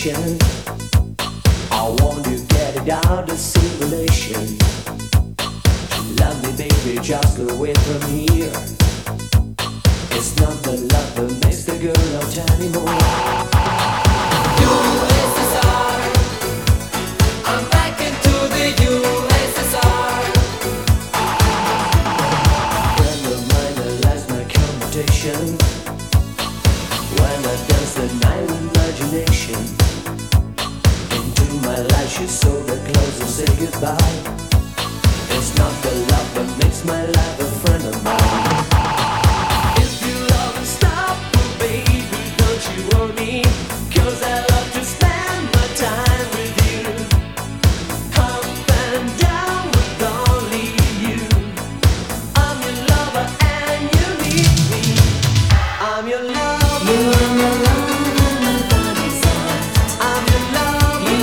station. I want to get it out of simulation. Love me, baby, just go away from here. It's not the love that makes the girl out anymore. USSR, I'm back into the USSR. Friend of mine that lies my commutation. When I dance the night with imagination. Into my life she saw the clothes and say goodbye. It's not the love that makes my life a friend of mine. If you love and stop, baby, don't you worry. 'Cause I love to spend my time with you. Up and down with only you. I'm your lover and you need me. I'm your lover. I'm your lover. I'm your lover.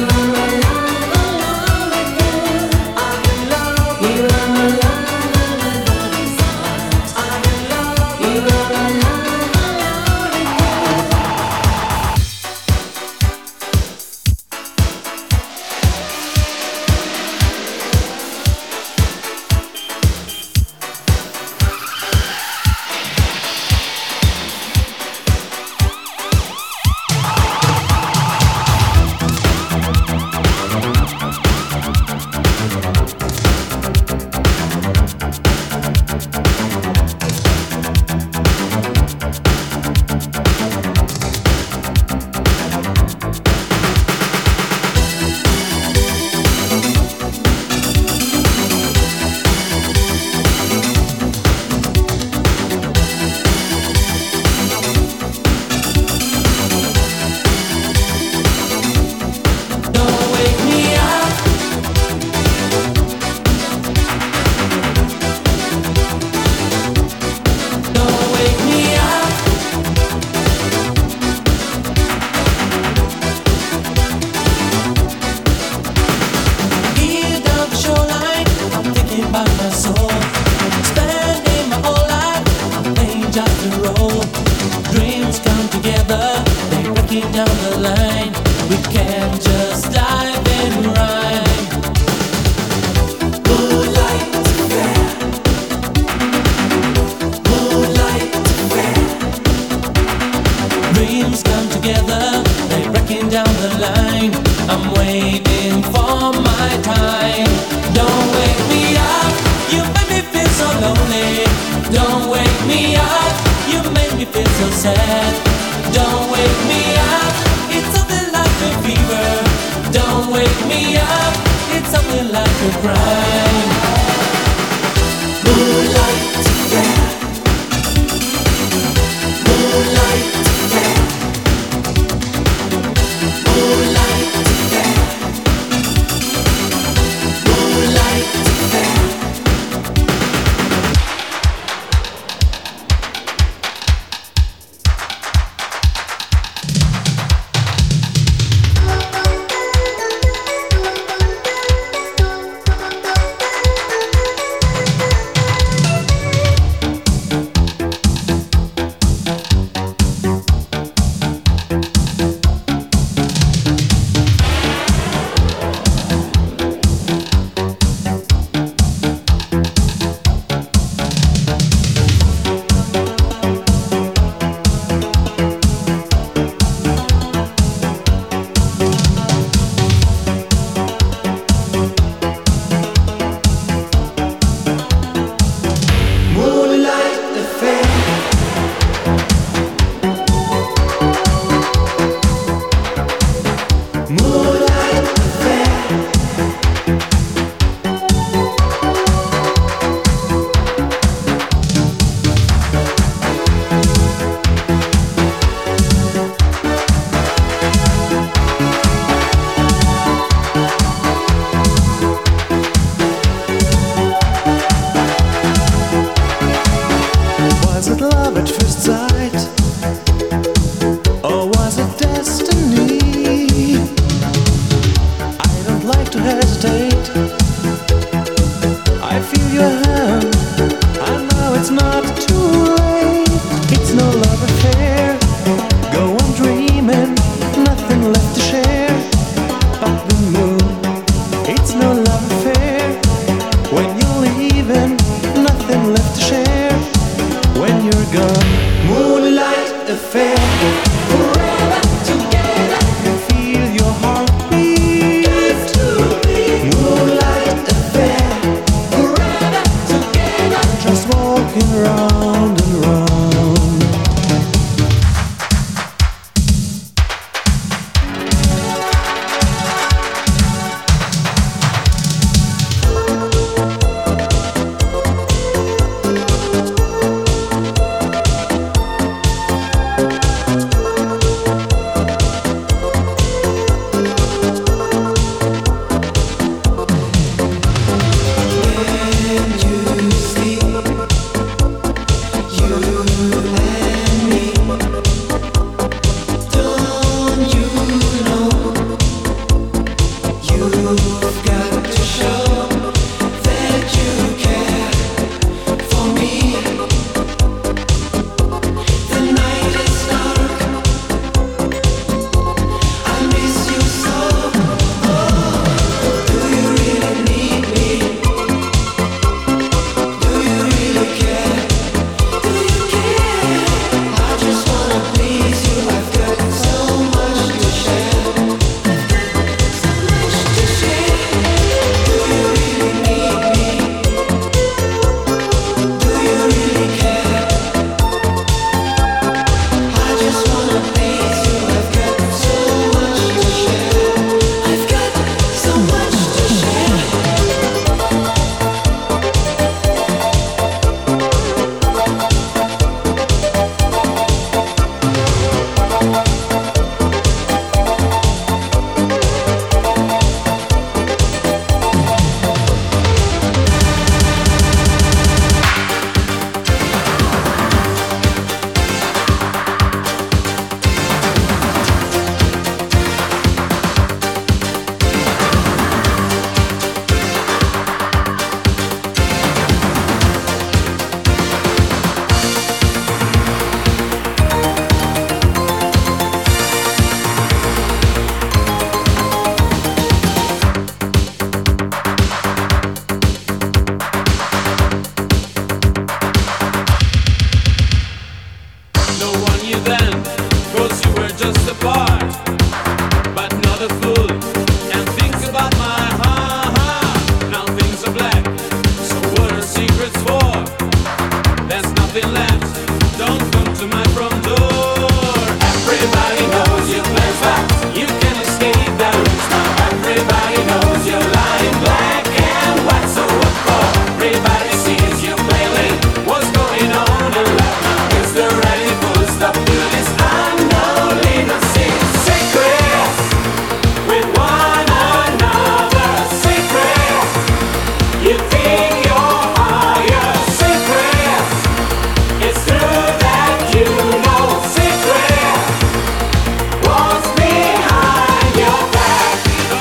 apart, but not a fool. And think about my ha-ha. Now things are black, so what are secrets for? There's nothing left, don't come to my front door. Everybody knows you play fat, you can escape that looks now. Everybody knows you're lying black and white, so what for? Everybody sees you plainly, what's going on in life now? Is there any full stop to this unknown secret? With one another secret, you think you're higher secret. It's true that you know secret. What's behind your back?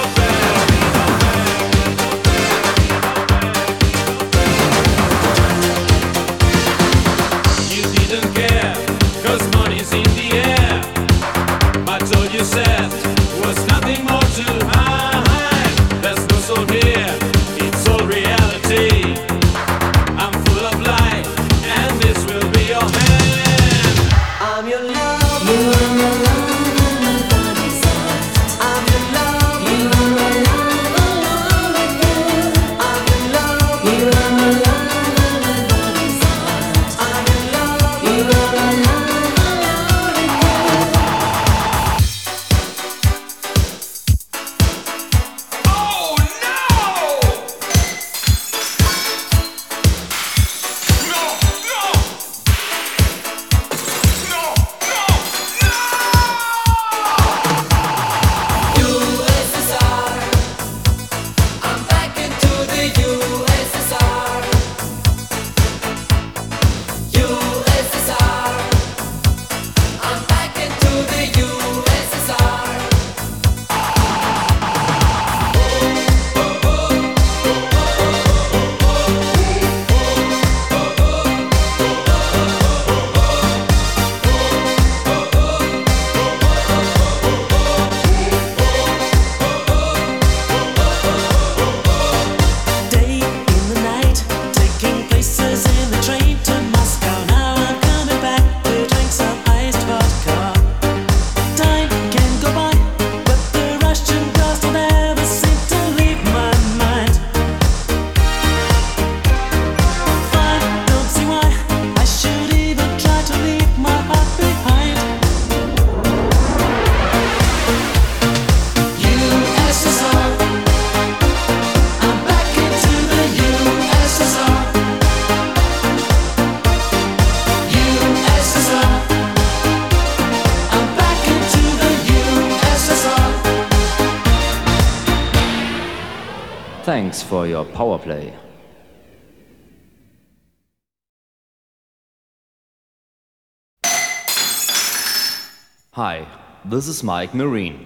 You didn't care, 'cause money's in the air. But all you said was nothing more to hide. There's no soul here, it's all reality. I'm full of life, and this will be your hand. I'm your love. You are my love. I'm your love. You are my love. I'm your love. You are my love. I'm your love. You are my love. Oh no! No, no! No, no, USSR. I'm back into the USSR. USSR. I'm back into the USSR. Day in the night, taking places in the train to Moscow. Now I'm coming back to drink some iced vodka. Time can go by, but the Russian girls don't ever seem to leave my mind. I don't see why I should even try to leave my heart behind. USSR. I'm back into the USSR. USSR. I'm back into the USSR. Thanks for your power play. Hi, this is Mike Marine.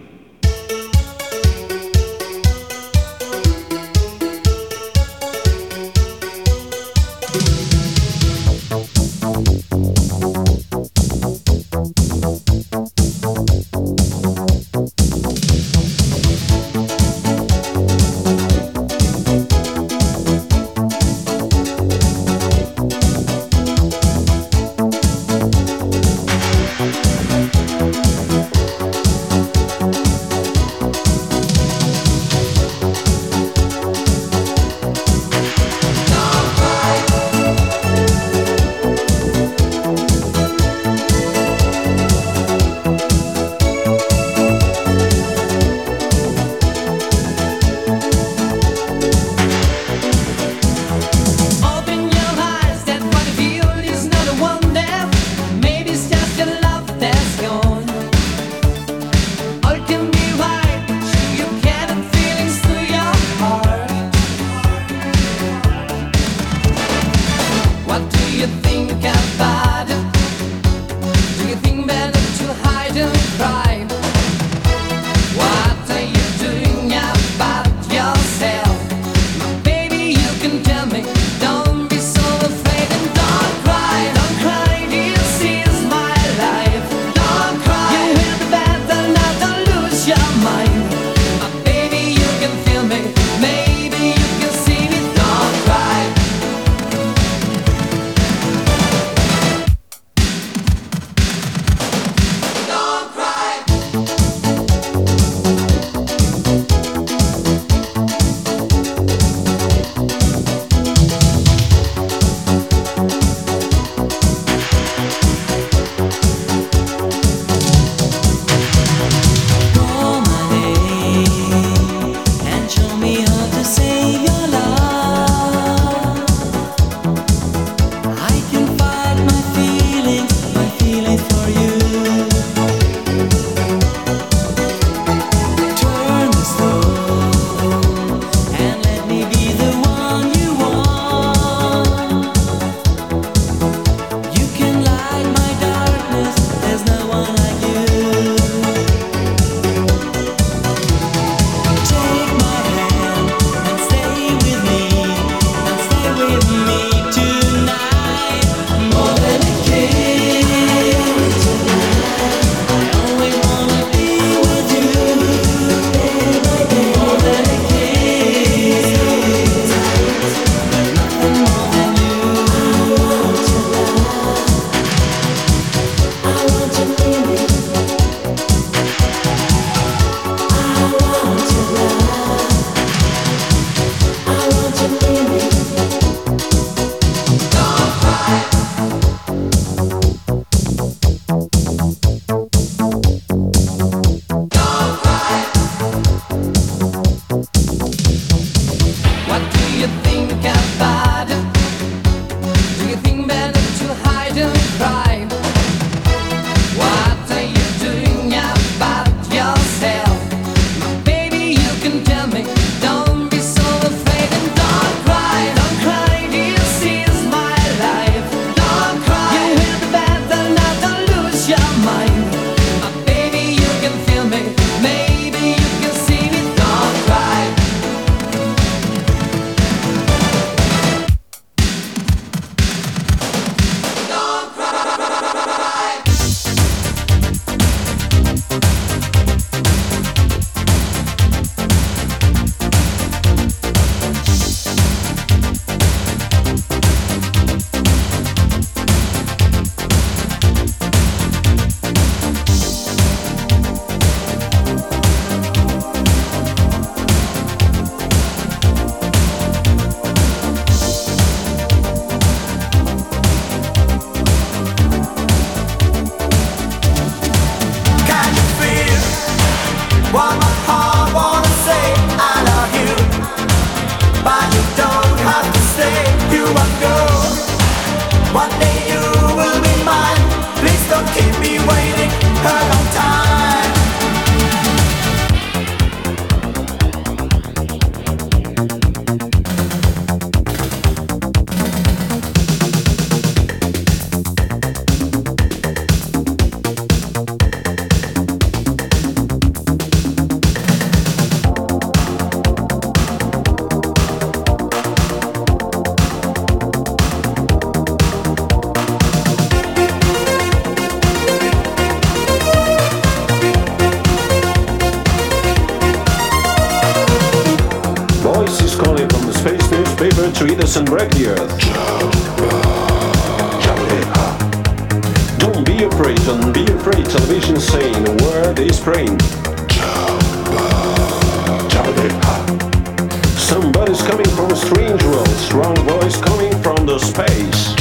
Streeters and break the earth. Don't be afraid, television saying a word is praying. Somebody's coming from a strange world, strong voice coming from the space.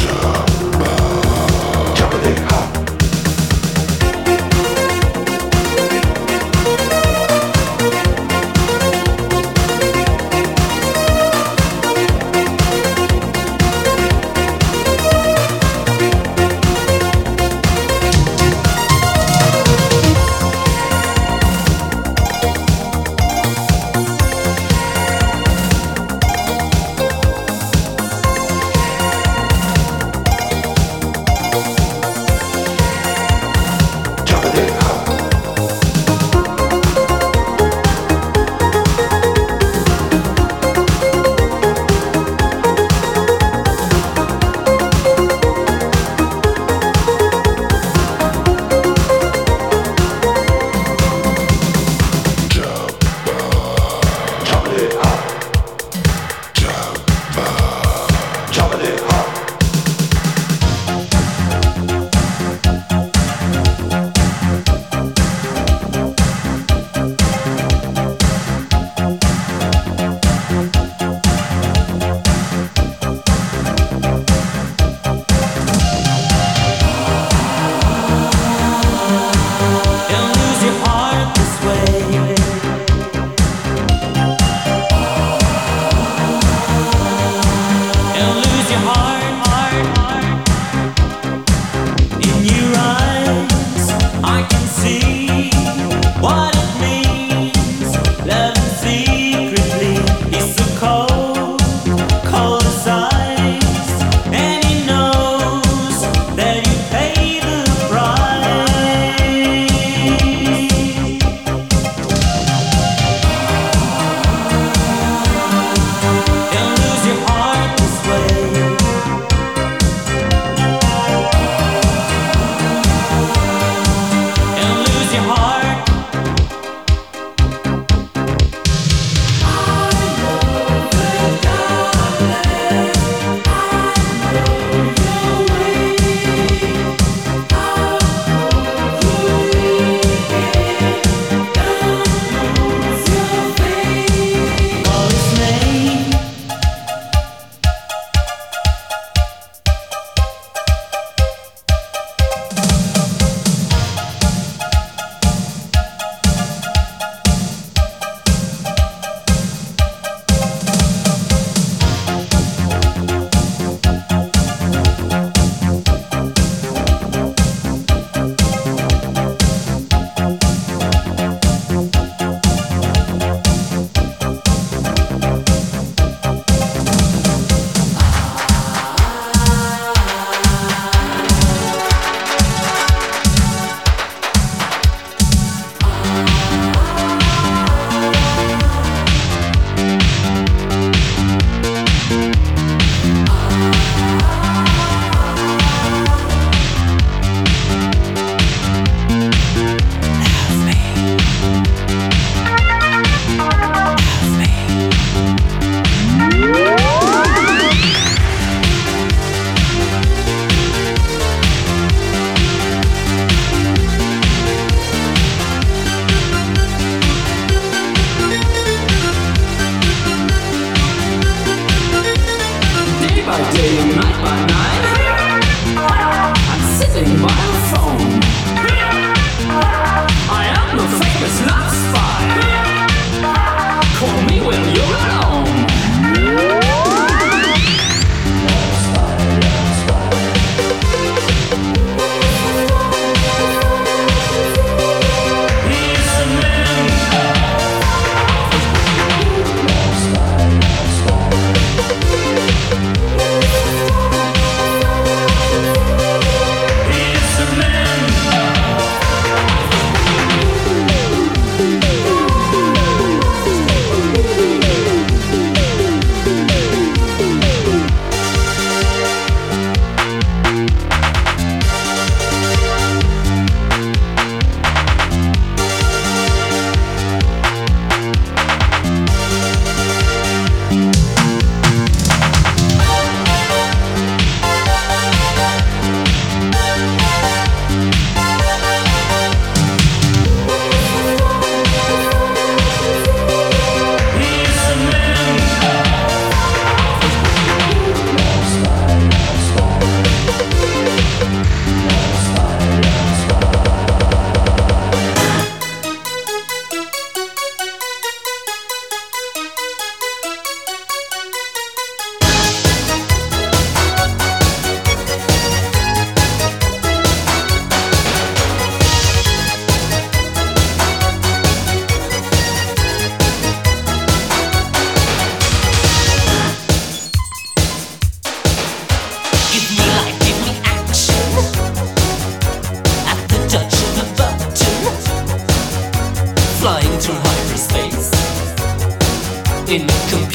into hyperspace in a